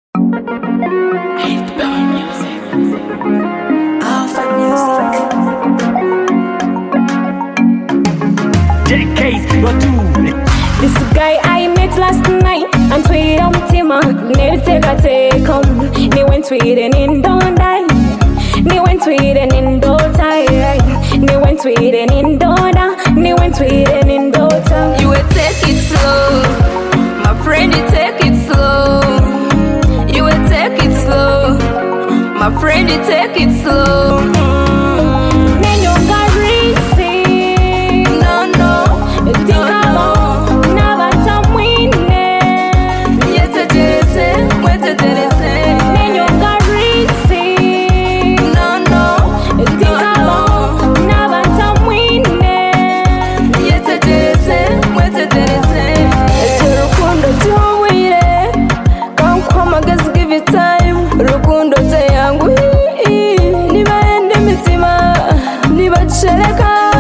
This guy I met last night and tweet out him. Never take a take home. They went tweeting in don't die. They went tweeting in don't tired. They went tweeting in don't die. They went tweeting in don't time. You will take it slow, my friend. You take it slow. You will take it slow, my friend. You take it slow. Then you got receive. No, no, Think about never time winning. Yes, I did say, what I did say. Then you got receive. No, no, Think about never time winning. yes, I did say, what I did say. Rukundo tuwire, come come, I guess give it time. Rukundo te yangu nibaende mitima, nibacheleka,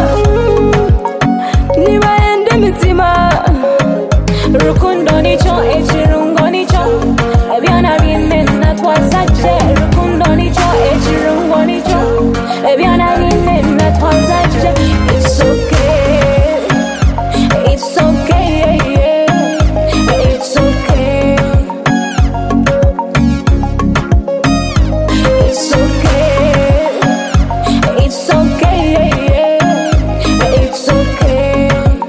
nibaende mitima. Rukundo nicho, echirungo nicho. Ebyana binena twazaje. Rukundo nicho, echirungo nicho. Ebyana binena twazaje. It's okay. It's okay. It's okay. It's okay. It's okay. It's okay.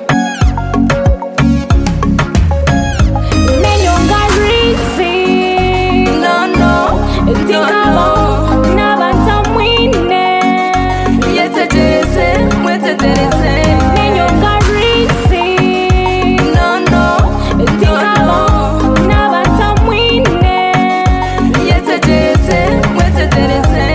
Then you got receive. No, no, Think about never time winning. yes, I did say, what I did say. Then you got receive. No, no, Think about never time winning. yes, I did say, what I did say.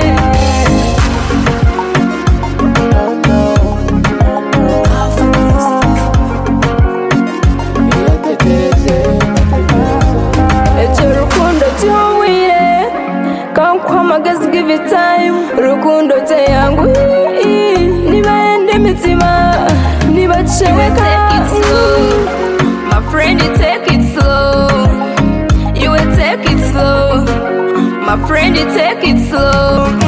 Rukundo tuwire, come come, I guess give it time. Rukundo te yangu nibaende mitima, nibacheleka. Take it slow, my friend. You take it slow. You will take it slow, my friend. You take it slow.